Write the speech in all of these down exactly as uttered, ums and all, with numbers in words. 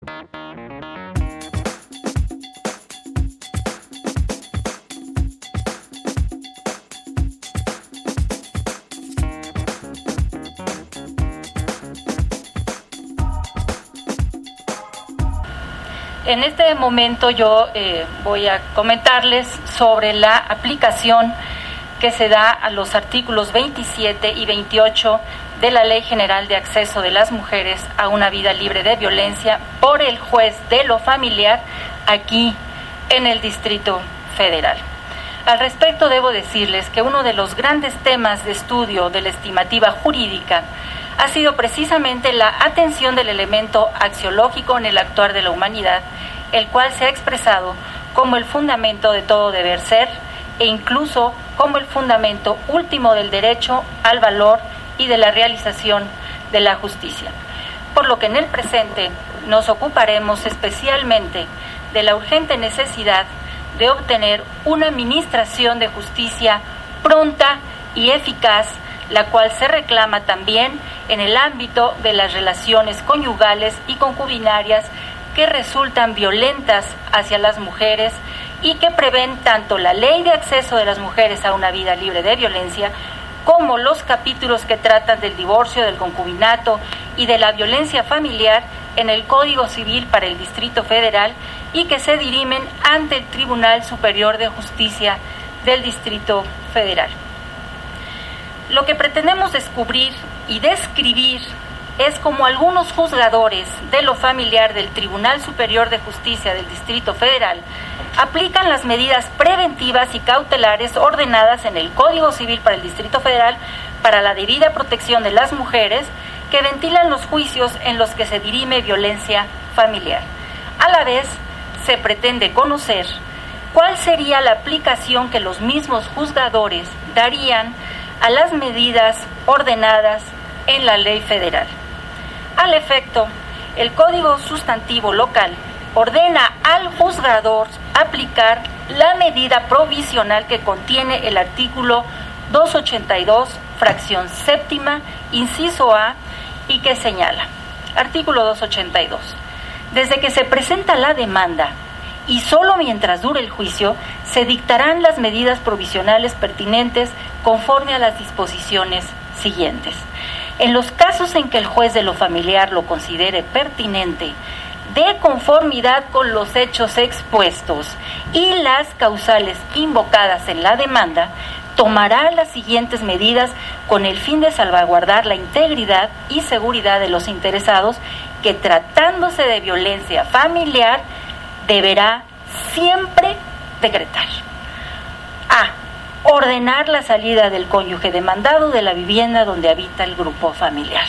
En este momento yo eh, voy a comentarles sobre la aplicación que se da a los artículos veintisiete y veintiocho de la Ley General de Acceso de las Mujeres a una Vida Libre de Violencia por el juez de lo familiar aquí en el Distrito Federal. Al respecto debo decirles que uno de los grandes temas de estudio de la estimativa jurídica ha sido precisamente la atención del elemento axiológico en el actuar de la humanidad, el cual se ha expresado como el fundamento de todo deber ser e incluso como el fundamento último del derecho al valor y de la realización de la justicia. Por lo que en el presente nos ocuparemos especialmente de la urgente necesidad de obtener una administración de justicia pronta y eficaz, la cual se reclama también en el ámbito de las relaciones conyugales y concubinarias que resultan violentas hacia las mujeres y que prevén tanto la Ley de Acceso de las Mujeres a una Vida Libre de Violencia como los capítulos que tratan del divorcio, del concubinato y de la violencia familiar en el Código Civil para el Distrito Federal y que se dirimen ante el Tribunal Superior de Justicia del Distrito Federal. Lo que pretendemos descubrir y describir es cómo algunos juzgadores de lo familiar del Tribunal Superior de Justicia del Distrito Federal aplican las medidas preventivas y cautelares ordenadas en el Código Civil para el Distrito Federal para la debida protección de las mujeres que ventilan los juicios en los que se dirime violencia familiar. A la vez, se pretende conocer cuál sería la aplicación que los mismos juzgadores darían a las medidas ordenadas en la ley federal. Al efecto, el Código Sustantivo Local ordena al juzgador aplicar la medida provisional que contiene el artículo doscientos ochenta y dos, fracción séptima, inciso A, y que señala, artículo doscientos ochenta y dos, desde que se presenta la demanda y solo mientras dure el juicio, se dictarán las medidas provisionales pertinentes conforme a las disposiciones siguientes. En los casos en que el juez de lo familiar lo considere pertinente, de conformidad con los hechos expuestos y las causales invocadas en la demanda, tomará las siguientes medidas con el fin de salvaguardar la integridad y seguridad de los interesados que, tratándose de violencia familiar, deberá siempre decretar. A. Ordenar la salida del cónyuge demandado de la vivienda donde habita el grupo familiar.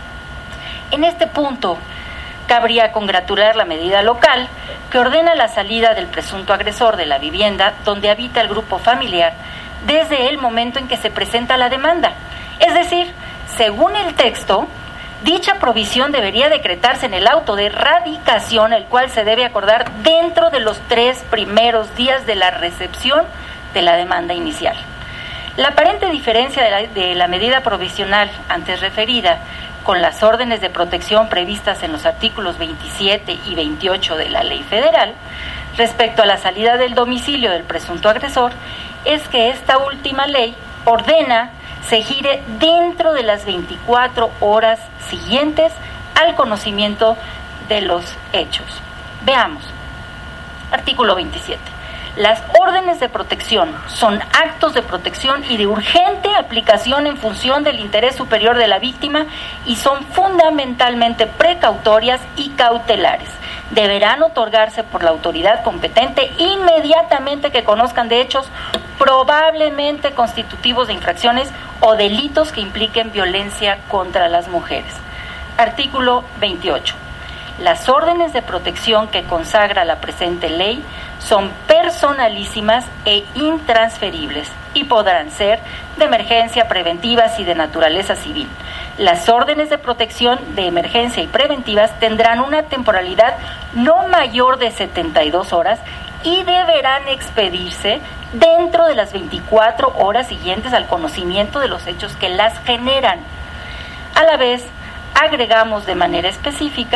En este punto, cabría congratular la medida local que ordena la salida del presunto agresor de la vivienda donde habita el grupo familiar desde el momento en que se presenta la demanda. Es decir, según el texto, dicha provisión debería decretarse en el auto de radicación, el cual se debe acordar dentro de los tres primeros días de la recepción de la demanda inicial. La aparente diferencia de la, de la medida provisional antes referida con las órdenes de protección previstas en los artículos veintisiete y veintiocho de la Ley Federal respecto a la salida del domicilio del presunto agresor es que esta última ley ordena se gire dentro de las veinticuatro horas siguientes al conocimiento de los hechos. Veamos. Artículo veintisiete. Las órdenes de protección son actos de protección y de urgente aplicación en función del interés superior de la víctima y son fundamentalmente precautorias y cautelares. Deberán otorgarse por la autoridad competente inmediatamente que conozcan de hechos probablemente constitutivos de infracciones o delitos que impliquen violencia contra las mujeres. Artículo veintiocho. Las órdenes de protección que consagra la presente ley son personalísimas e intransferibles y podrán ser de emergencia, preventivas y de naturaleza civil. Las órdenes de protección de emergencia y preventivas tendrán una temporalidad no mayor de setenta y dos horas y deberán expedirse dentro de las veinticuatro horas siguientes al conocimiento de los hechos que las generan. A la vez, agregamos de manera específica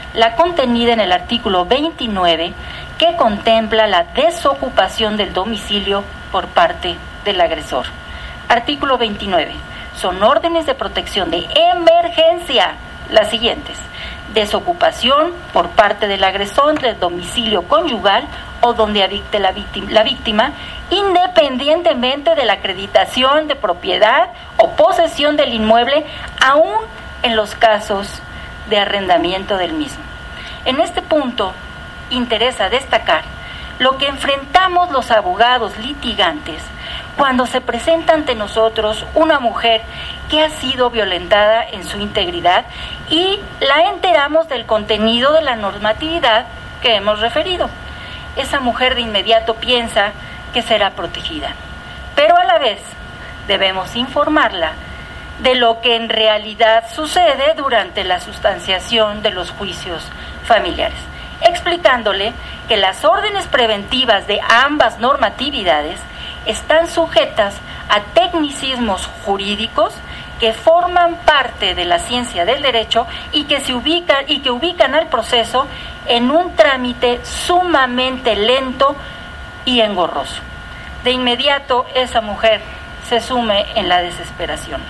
la contenida en el artículo veintinueve, que contempla la desocupación del domicilio por parte del agresor. Artículo veintinueve. Son órdenes de protección de emergencia las siguientes: desocupación por parte del agresor del domicilio conyugal o donde habite la víctima, la víctima, independientemente de la acreditación de propiedad o posesión del inmueble, aún en los casos de arrendamiento del mismo. En este punto interesa destacar lo que enfrentamos los abogados litigantes cuando se presenta ante nosotros una mujer que ha sido violentada en su integridad y la enteramos del contenido de la normatividad que hemos referido. Esa mujer de inmediato piensa que será protegida, pero a la vez debemos informarla de lo que en realidad sucede durante la sustanciación de los juicios familiares, explicándole que las órdenes preventivas de ambas normatividades están sujetas a tecnicismos jurídicos que forman parte de la ciencia del derecho y que se ubican y que ubican al proceso en un trámite sumamente lento y engorroso. De inmediato esa mujer se sume en la desesperación.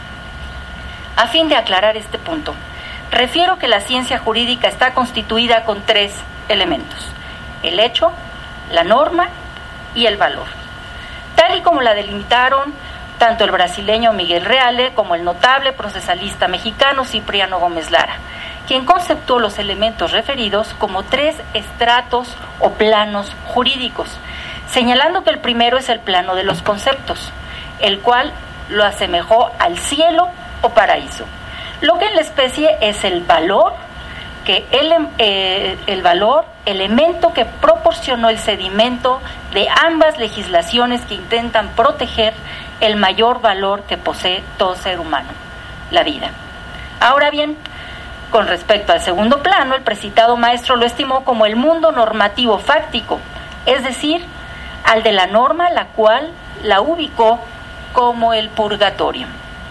A fin de aclarar este punto, refiero que la ciencia jurídica está constituida con tres elementos: el hecho, la norma y el valor, tal y como la delimitaron tanto el brasileño Miguel Reale como el notable procesalista mexicano Cipriano Gómez Lara, quien conceptuó los elementos referidos como tres estratos o planos jurídicos, señalando que el primero es el plano de los conceptos, el cual lo asemejó al cielo o paraíso. Lo que en la especie es el valor, que el, eh, el valor, elemento que proporcionó el sedimento de ambas legislaciones que intentan proteger el mayor valor que posee todo ser humano, la vida. Ahora bien, con respecto al segundo plano, el precitado maestro lo estimó como el mundo normativo fáctico, es decir, al de la norma, la cual la ubicó como el purgatorio.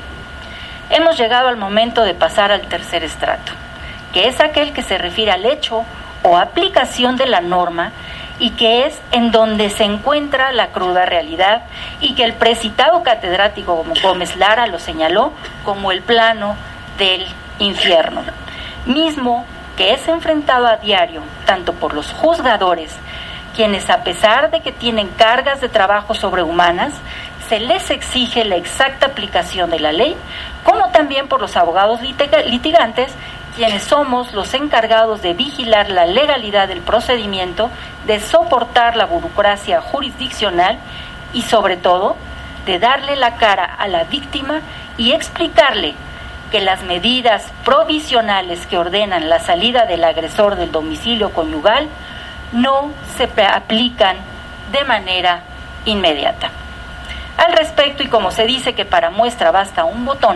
Hemos llegado al momento de pasar al tercer estrato, que es aquel que se refiere al hecho o aplicación de la norma y que es en donde se encuentra la cruda realidad y que el precitado catedrático Gómez Lara lo señaló como el plano del infierno, mismo que es enfrentado a diario tanto por los juzgadores, quienes a pesar de que tienen cargas de trabajo sobrehumanas, se les exige la exacta aplicación de la ley, como también por los abogados litigantes, quienes somos los encargados de vigilar la legalidad del procedimiento, de soportar la burocracia jurisdiccional y, sobre todo, de darle la cara a la víctima y explicarle que las medidas provisionales que ordenan la salida del agresor del domicilio conyugal no se aplican de manera inmediata. Al respecto, y como se dice que para muestra basta un botón,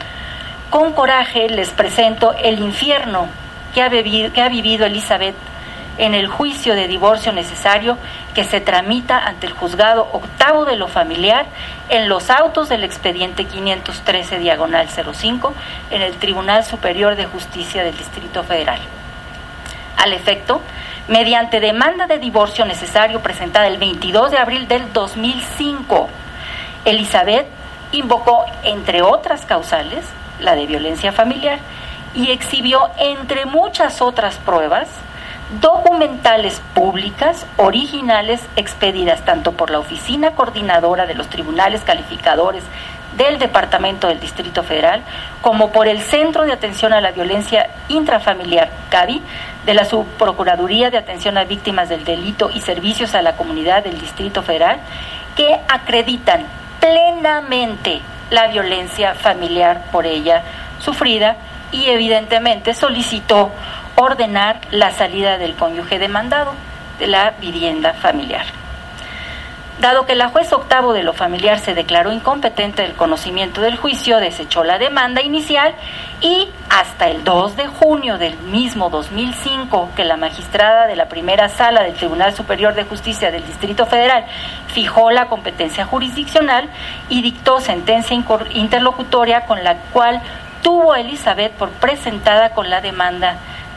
con coraje les presento el infierno que ha, bebido, que ha vivido Elizabeth en el juicio de divorcio necesario que se tramita ante el juzgado octavo de lo familiar en los autos del expediente quinientos trece diagonal cero cinco en el Tribunal Superior de Justicia del Distrito Federal. Al efecto, mediante demanda de divorcio necesario presentada el veintidós de abril del dos mil cinco, Elizabeth invocó, entre otras causales, la de violencia familiar, y exhibió, entre muchas otras pruebas, documentales públicas originales expedidas tanto por la Oficina Coordinadora de los Tribunales Calificadores del Departamento del Distrito Federal como por el Centro de Atención a la Violencia Intrafamiliar, CAVI, de la Subprocuraduría de Atención a Víctimas del Delito y Servicios a la Comunidad del Distrito Federal, que acreditan plenamente la violencia familiar por ella sufrida y evidentemente solicitó ordenar la salida del cónyuge demandado de la vivienda familiar. Dado que la juez octavo de lo familiar se declaró incompetente del conocimiento del juicio, desechó la demanda inicial y hasta el dos de junio del mismo dos mil cinco, que la magistrada de la primera sala del Tribunal Superior de Justicia del Distrito Federal fijó la competencia jurisdiccional y dictó sentencia interlocutoria con la cual tuvo a Elizabeth por presentada con la demanda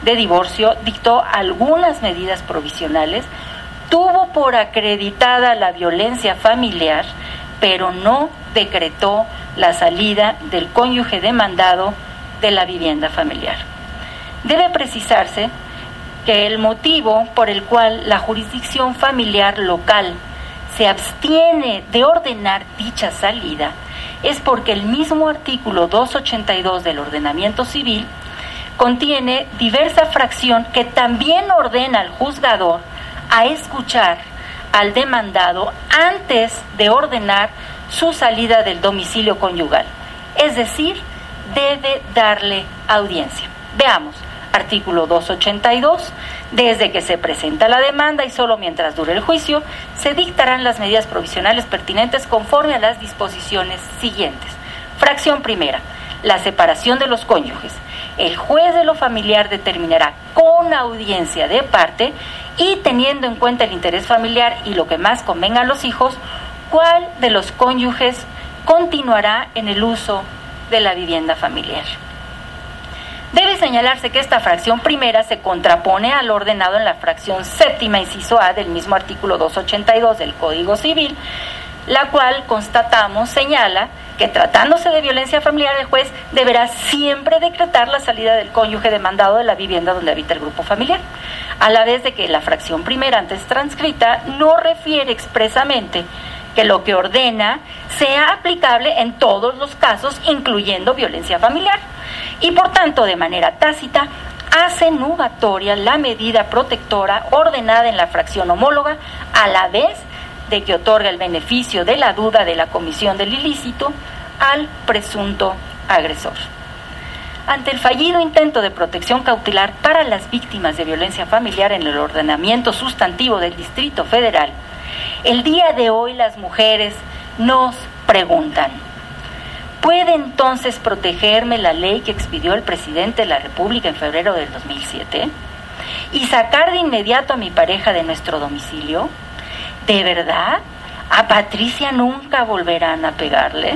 de divorcio, dictó algunas medidas provisionales, tuvo por acreditada la violencia familiar, pero no decretó la salida del cónyuge demandado de la vivienda familiar. Debe precisarse que el motivo por el cual la jurisdicción familiar local se abstiene de ordenar dicha salida es porque el mismo artículo doscientos ochenta y dos del ordenamiento civil contiene diversa fracción que también ordena al juzgador a escuchar al demandado antes de ordenar su salida del domicilio conyugal, es decir, debe darle audiencia. Veamos, artículo doscientos ochenta y dos, desde que se presenta la demanda y solo mientras dure el juicio, se dictarán las medidas provisionales pertinentes conforme a las disposiciones siguientes. Fracción primera, la separación de los cónyuges. El juez de lo familiar determinará con audiencia de parte y teniendo en cuenta el interés familiar y lo que más convenga a los hijos, cuál de los cónyuges continuará en el uso de la vivienda familiar. Debe señalarse que esta fracción primera se contrapone al ordenado en la fracción séptima, inciso A, del mismo artículo doscientos ochenta y dos del Código Civil, la cual, constatamos, señala que tratándose de violencia familiar, el juez deberá siempre decretar la salida del cónyuge demandado de la vivienda donde habita el grupo familiar, a la vez de que la fracción primera antes transcrita no refiere expresamente que lo que ordena sea aplicable en todos los casos, incluyendo violencia familiar, y por tanto, de manera tácita, hace nugatoria la medida protectora ordenada en la fracción homóloga, a la vez de que otorga el beneficio de la duda de la comisión del ilícito al presunto agresor. Ante el fallido intento de protección cautelar para las víctimas de violencia familiar en el ordenamiento sustantivo del Distrito Federal, el día de hoy las mujeres nos preguntan: ¿puede entonces protegerme la ley que expidió el presidente de la República en febrero del dos mil siete? ¿Y sacar de inmediato a mi pareja de nuestro domicilio? ¿De verdad? ¿A Patricia nunca volverán a pegarle?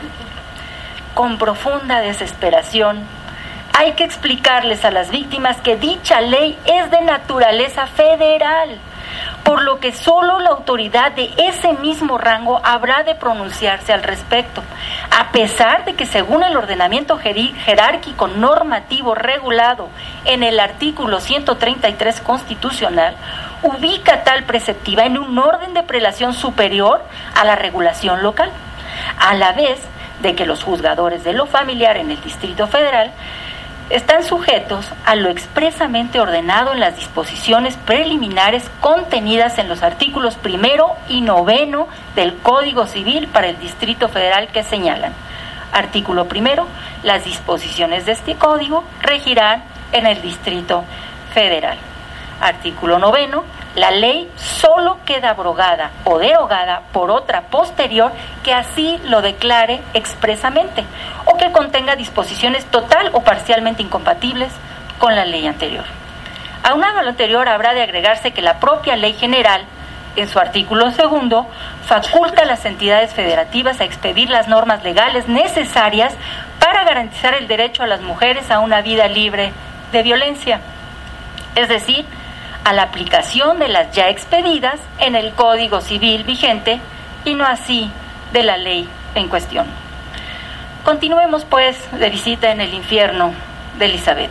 Con profunda desesperación, hay que explicarles a las víctimas que dicha ley es de naturaleza federal, por lo que solo la autoridad de ese mismo rango habrá de pronunciarse al respecto, a pesar de que según el ordenamiento jerárquico normativo regulado en el artículo ciento treinta y tres constitucional, ubica tal preceptiva en un orden de prelación superior a la regulación local, a la vez de que los juzgadores de lo familiar en el Distrito Federal están sujetos a lo expresamente ordenado en las disposiciones preliminares contenidas en los artículos primero y noveno del Código Civil para el Distrito Federal, que señalan: artículo primero, las disposiciones de este código regirán en el Distrito Federal. Artículo noveno, la ley solo queda abrogada o derogada por otra posterior que así lo declare expresamente o que contenga disposiciones total o parcialmente incompatibles con la ley anterior. Aunado a lo anterior, habrá de agregarse que la propia ley general, en su artículo segundo, faculta a las entidades federativas a expedir las normas legales necesarias para garantizar el derecho a las mujeres a una vida libre de violencia, es decir, a la aplicación de las ya expedidas en el Código Civil vigente y no así de la ley en cuestión. Continuemos pues de visita en el infierno de Elizabeth.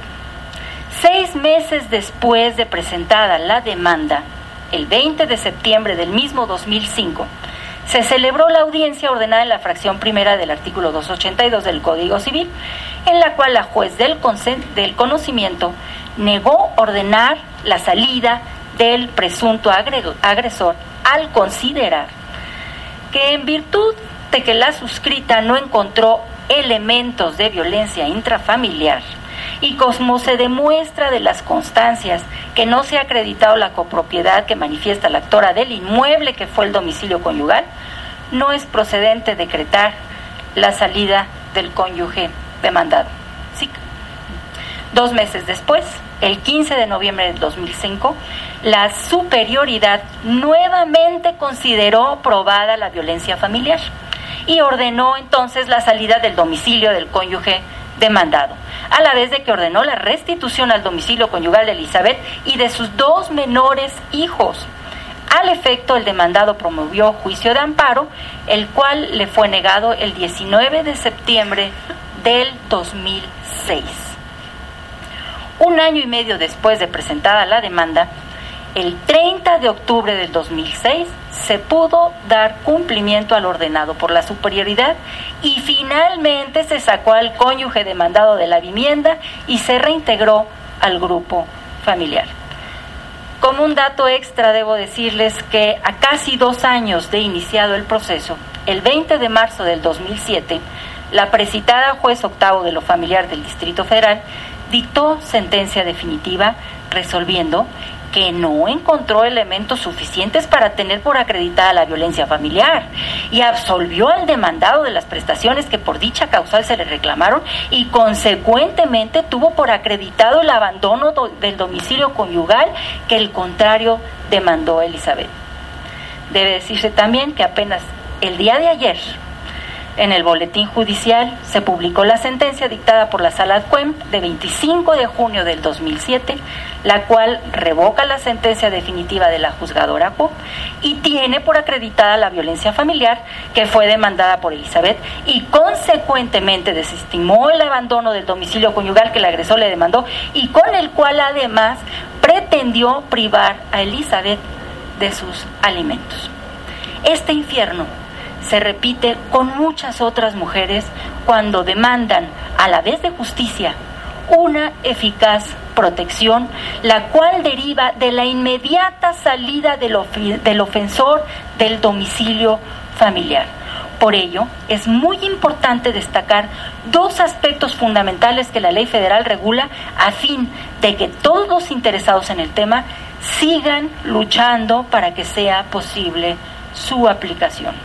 Seis meses después de presentada la demanda, el veinte de septiembre del mismo dos mil cinco, se celebró la audiencia ordenada en la fracción primera del artículo doscientos ochenta y dos del Código Civil, en la cual la juez del, del conocimiento negó ordenar la salida del presunto agresor al considerar que, en virtud de que la suscrita no encontró elementos de violencia intrafamiliar y como se demuestra de las constancias que no se ha acreditado la copropiedad que manifiesta la actora del inmueble que fue el domicilio conyugal, no es procedente decretar la salida del cónyuge demandado. Sí. Dos meses después, el quince de noviembre del dos mil cinco, la superioridad nuevamente consideró probada la violencia familiar y ordenó entonces la salida del domicilio del cónyuge demandado, a la vez de que ordenó la restitución al domicilio conyugal de Elizabeth y de sus dos menores hijos. Al efecto, el demandado promovió juicio de amparo, el cual le fue negado el diecinueve de septiembre del dos mil seis. Un año y medio después de presentada la demanda, el treinta de octubre del dos mil seis, se pudo dar cumplimiento al ordenado por la superioridad y finalmente se sacó al cónyuge demandado de la vivienda y se reintegró al grupo familiar. Como un dato extra, debo decirles que a casi dos años de iniciado el proceso, el veinte de marzo del dos mil siete, la precitada juez octavo de lo familiar del Distrito Federal dictó sentencia definitiva resolviendo que no encontró elementos suficientes para tener por acreditada la violencia familiar y absolvió al demandado de las prestaciones que por dicha causal se le reclamaron y consecuentemente tuvo por acreditado el abandono do- del domicilio conyugal que el contrario demandó Elizabeth. Debe decirse también que apenas el día de ayer, en el boletín judicial, se publicó la sentencia dictada por la Sala Cuem de veinticinco de junio del dos mil siete, la cual revoca la sentencia definitiva de la juzgadora Q y tiene por acreditada la violencia familiar que fue demandada por Elizabeth y consecuentemente desestimó el abandono del domicilio conyugal que el agresor le demandó y con el cual además pretendió privar a Elizabeth de sus alimentos. Este infierno se repite con muchas otras mujeres cuando demandan, a la vez de justicia, una eficaz protección, la cual deriva de la inmediata salida del, of- del ofensor del domicilio familiar. Por ello, es muy importante destacar dos aspectos fundamentales que la ley federal regula a fin de que todos los interesados en el tema sigan luchando para que sea posible su aplicación.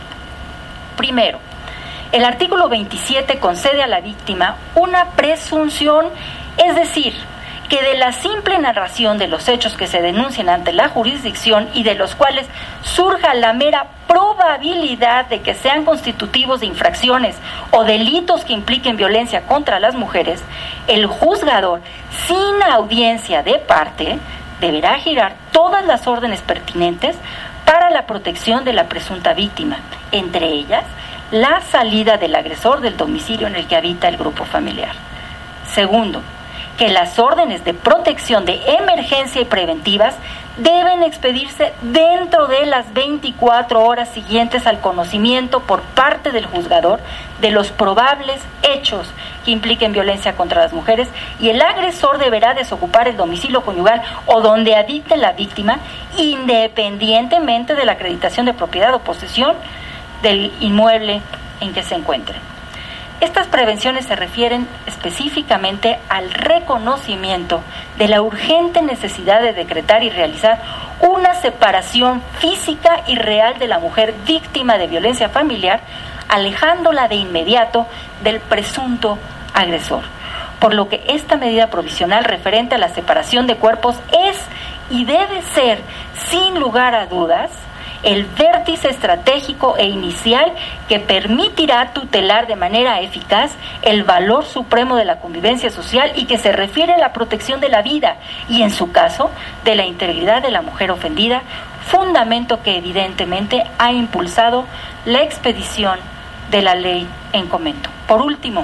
Primero, el artículo veintisiete concede a la víctima una presunción, es decir, que de la simple narración de los hechos que se denuncian ante la jurisdicción y de los cuales surja la mera probabilidad de que sean constitutivos de infracciones o delitos que impliquen violencia contra las mujeres, el juzgador, sin audiencia de parte, deberá girar todas las órdenes pertinentes para la protección de la presunta víctima, entre ellas la salida del agresor del domicilio en el que habita el grupo familiar. Segundo, que las órdenes de protección de emergencia y preventivas deben expedirse dentro de las veinticuatro horas siguientes al conocimiento por parte del juzgador de los probables hechos que impliquen violencia contra las mujeres y el agresor deberá desocupar el domicilio conyugal o donde habite la víctima independientemente de la acreditación de propiedad o posesión del inmueble en que se encuentre. Estas prevenciones se refieren específicamente al reconocimiento de la urgente necesidad de decretar y realizar una separación física y real de la mujer víctima de violencia familiar, alejándola de inmediato del presunto agresor. Por lo que esta medida provisional referente a la separación de cuerpos es y debe ser, sin lugar a dudas, el vértice estratégico e inicial que permitirá tutelar de manera eficaz el valor supremo de la convivencia social y que se refiere a la protección de la vida y, en su caso, de la integridad de la mujer ofendida, fundamento que evidentemente ha impulsado la expedición de la ley en comento. Por último,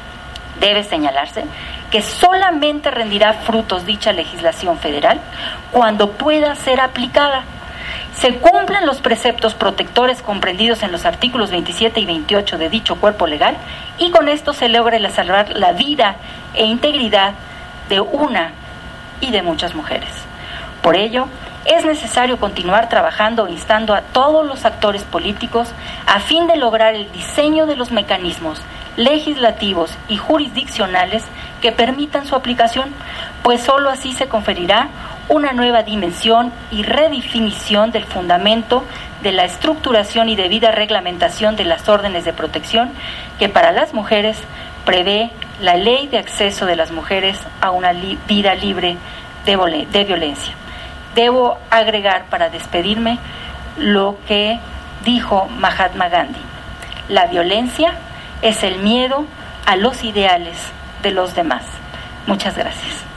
debe señalarse que solamente rendirá frutos dicha legislación federal cuando pueda ser aplicada, se cumplan los preceptos protectores comprendidos en los artículos veintisiete y veintiocho de dicho cuerpo legal y con esto se logre la salvar la vida e integridad de una y de muchas mujeres. Por ello, es necesario continuar trabajando e instando a todos los actores políticos a fin de lograr el diseño de los mecanismos legislativos y jurisdiccionales que permitan su aplicación, pues sólo así se conferirá una nueva dimensión y redefinición del fundamento de la estructuración y debida reglamentación de las órdenes de protección que para las mujeres prevé la Ley de Acceso de las Mujeres a una li- vida libre de, vol- de violencia. Debo agregar para despedirme lo que dijo Mahatma Gandhi: la violencia es el miedo a los ideales de los demás. Muchas gracias.